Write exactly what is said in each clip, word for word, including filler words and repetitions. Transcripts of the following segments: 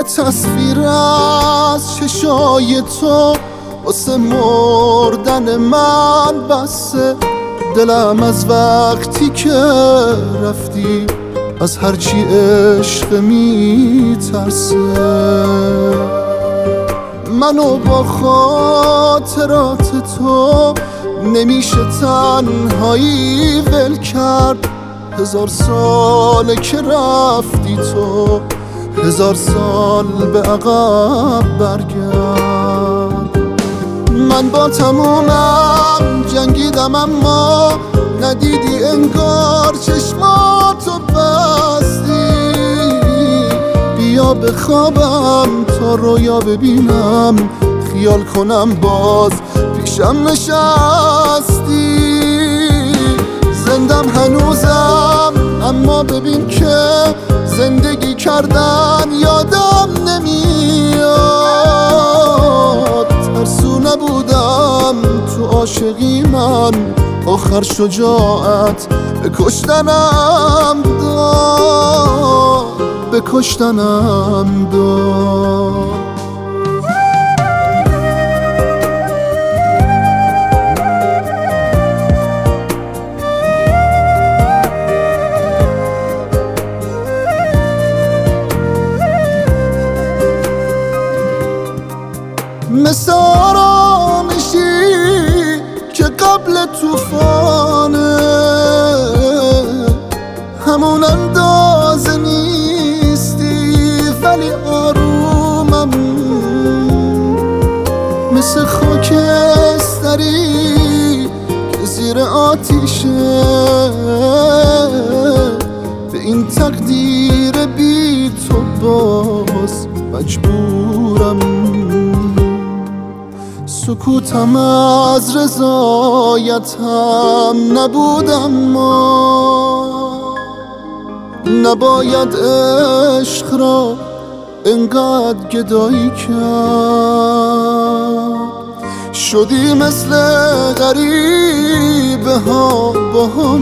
تصویر از چشای تو واسه مردن من بسه. دلم از وقتی که رفتی از هرچی عشق میترسه. منو با خاطرات تو نمیشه تنهایی ول کرد. هزار ساله که رفتی تو، هزار سال به عقب برگرد. من با تمومم جنگیدم اما ندیدی انگار چشماتو بستی. بیا بخوابم تا رویا ببینم، خیال کنم باز پیشم نشستی. زندم هنوزم اما ببین که زندگی کردن یادم نمیاد. ترسو نبودم تو عاشقی من، آخر شجاعت به کشتنم داد، به کشتنم داد. مثل آرامشی که قبل توفانه، همون اندازه نیستی ولی آرومم. مثل خاکستری که زیر آتیشه، به این تقدیر بی تو باز مجبورم. سکوتم از رضایتم نبودم، ما نباید عشق را انقدر گدایی کرد. شدی مثل غریبه ها با هم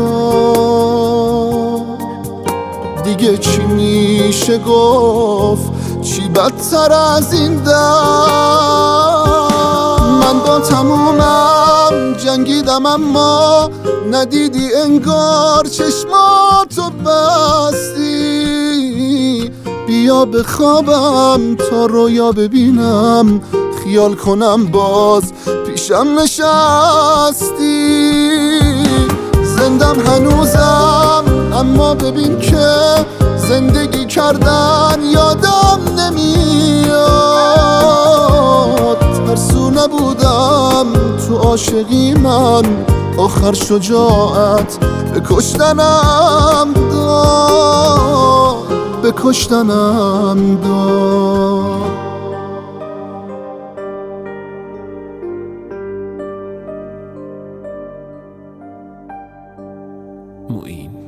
انگار. دیگه چی میشه گفت، چی بدتر از این در. من با تمومم جنگیدم اما ندیدی انگار چشماتو بستی. بیا بخوابم تا رویا ببینم، خیال کنم باز پیشم نشستی. زندم هنوزم اما ببین که زندگی کردن یادم نمیاد. ترسو نبودم تو عاشقی من، آخر شجاعت به کشتنم داد، به کشتنم داد. معین.